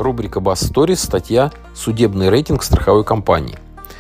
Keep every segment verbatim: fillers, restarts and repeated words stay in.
Рубрика Bass Stories, статья «Судебный рейтинг страховой компании».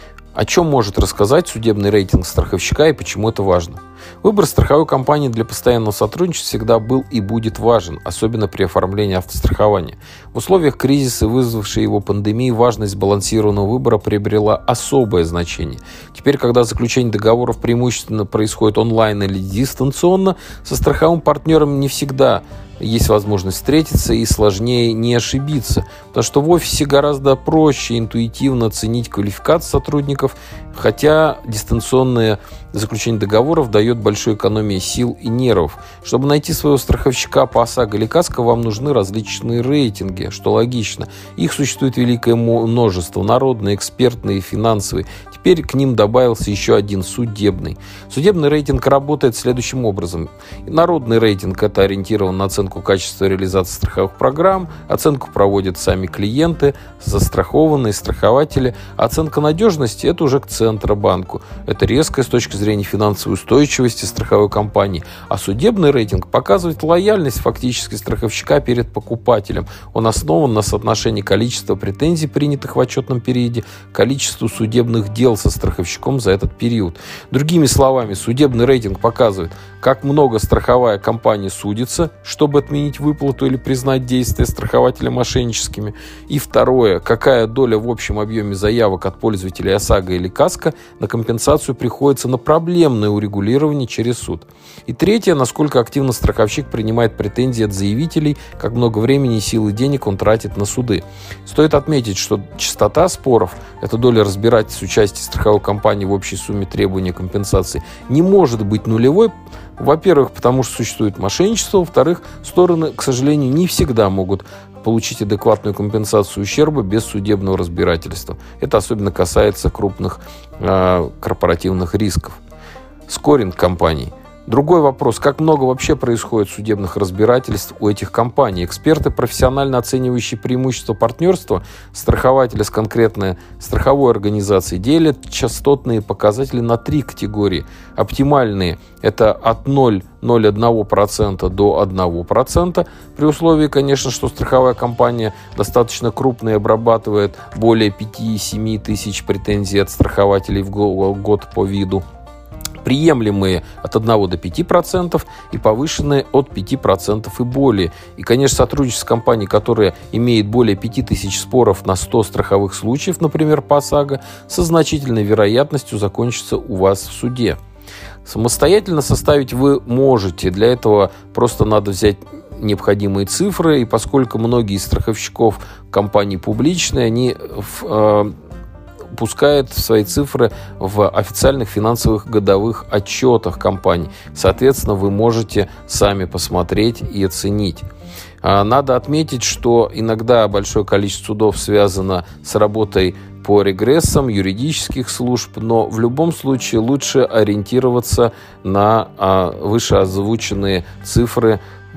О чем может рассказать судебный рейтинг страховщика и почему это важно? Выбор страховой компании для постоянного сотрудничества всегда был и будет важен, особенно при оформлении автострахования. В условиях кризиса, вызвавшей его пандемии, важность сбалансированного выбора приобрела особое значение. Теперь, когда заключение договоров преимущественно происходит онлайн или дистанционно, со страховым партнером не всегда есть возможность встретиться и сложнее не ошибиться, потому что в офисе гораздо проще интуитивно оценить квалификацию сотрудников, хотя дистанционное заключение договоров дает большую экономию сил и нервов. Чтобы найти своего страховщика по ОСАГО или КАСКО, вам нужны различные рейтинги, что логично. Их существует великое множество, народные, экспертные, финансовые. Теперь к ним добавился еще один – судебный. Судебный рейтинг работает следующим образом. Народный рейтинг – это ориентирован на оценку качества реализации страховых программ, оценку проводят сами клиенты, застрахованные, страхователи. Оценка надежности – это уже к Центробанку. Это резкая с точки зрения финансовой устойчивости страховой компании. А судебный рейтинг показывает лояльность фактически страховщика перед покупателем. Он основан на соотношении количества претензий, принятых в отчетном периоде, количеству судебных дел со страховщиком за этот период. Другими словами, судебный рейтинг показывает, как много страховая компания судится, чтобы отменить выплату или признать действия страхователя мошенническими. И второе, какая доля в общем объеме заявок от пользователей ОСАГО или КАСКО на компенсацию приходится на проблемное урегулирование через суд. И третье, насколько активно страховщик принимает претензии от заявителей, как много времени, сил и денег он тратит на суды. Стоит отметить, что частота споров, это доля разбирательств с участием страховой компании в общей сумме требования компенсации, не может быть нулевой. Во-первых, потому что существует мошенничество. Во-вторых, стороны, к сожалению, не всегда могут получить адекватную компенсацию ущерба без судебного разбирательства. Это особенно касается крупных э, корпоративных рисков. Скоринг компаний. Другой вопрос, как много вообще происходит судебных разбирательств у этих компаний. Эксперты, профессионально оценивающие преимущества партнерства страхователя с конкретной страховой организацией, делят частотные показатели на три категории. Оптимальные – это от ноль целых ноль один процента до один процент, при условии, конечно, что страховая компания достаточно крупная и обрабатывает более пяти-семи тысяч претензий от страхователей в год по виду. Приемлемые от одного до пяти процентов и повышенные от пяти процентов и более. И, конечно, сотрудничество с компанией, которая имеет более пяти тысяч споров на сто страховых случаев, например, по ОСАГО, со значительной вероятностью закончится у вас в суде. Самостоятельно составить вы можете. Для этого просто надо взять необходимые цифры, и поскольку многие из страховщиков компаний публичные, они в э, пускает свои цифры в официальных финансовых годовых отчетах компаний. Соответственно, вы можете сами посмотреть и оценить. Надо отметить, что иногда большое количество судов связано с работой по регрессам юридических служб, но в любом случае лучше ориентироваться на вышеозвученные цифры,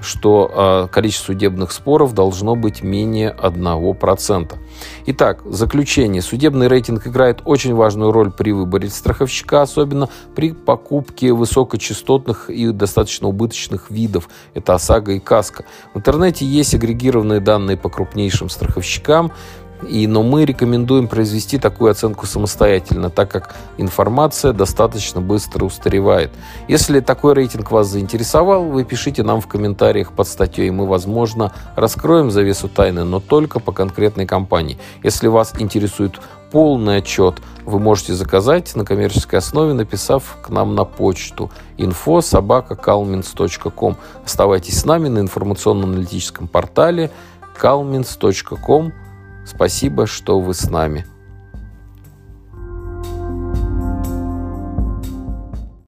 что количество судебных споров должно быть менее одного процента. Итак, заключение. Судебный рейтинг играет очень важную роль при выборе страховщика, особенно при покупке высокочастотных и достаточно убыточных видов. Это ОСАГО и КАСКО. В интернете есть агрегированные данные по крупнейшим страховщикам, И, но мы рекомендуем произвести такую оценку самостоятельно, так как информация достаточно быстро устаревает. Если такой рейтинг вас заинтересовал, вы пишите нам в комментариях под статьей, и мы, возможно, раскроем завесу тайны, но только по конкретной компании. Если вас интересует полный отчет, вы можете заказать на коммерческой основе, написав к нам на почту инфо собака калминс точка ком. Оставайтесь с нами на информационно-аналитическом портале калминс точка ком. Спасибо, что вы с нами.